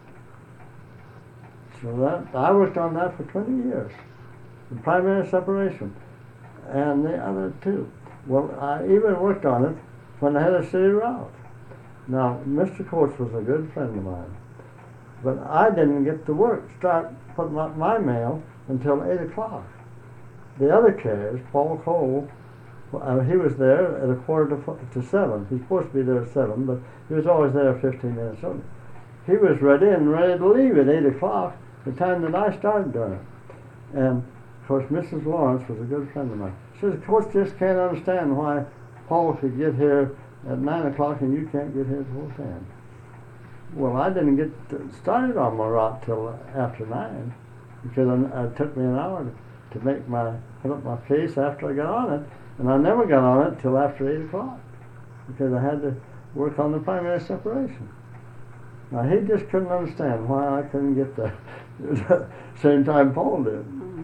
So I worked on that for 20 years. The primary separation. And the other 2. Well, I even worked on it when I had a city route. Now, Mr. Coates was a good friend of mine. But I didn't get to start putting up my mail until 8 o'clock. The other carriers, Paul Cole, he was there at 6:45. He's supposed to be there at 7, but he was always there 15 minutes early. He was ready to leave at 8 o'clock, the time that I started doing it. And, of course, Mrs. Lawrence was a good friend of mine. She says, Coach just can't understand why Paul could get here at 9 o'clock and you can't get here till 10. Well, I didn't get started on my route till after 9. because it took me an hour to put up my case after I got on it, and I never got on it till after 8 o'clock because I had to work on the primary separation. Now he just couldn't understand why I couldn't get the same time Paul did.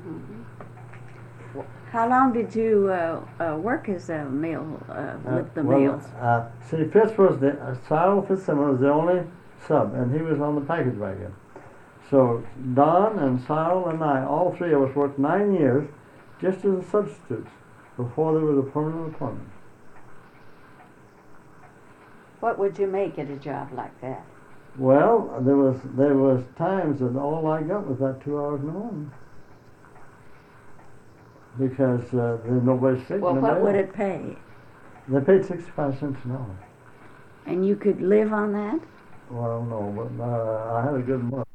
How long did you work as a mail with the mails? See, Cyril Fitzsimmons was the only sub, and he was on the package wagon. So Don and Cyril and I, all three of us, worked 9 years just as substitutes before there was a permanent appointment. What would you make at a job like that? Well, there was times that all I got was that 2 hours in the morning because there's nobody sick. Well, what would it pay? They paid 65 cents an hour. And you could live on that? Well, no, but I had a good month.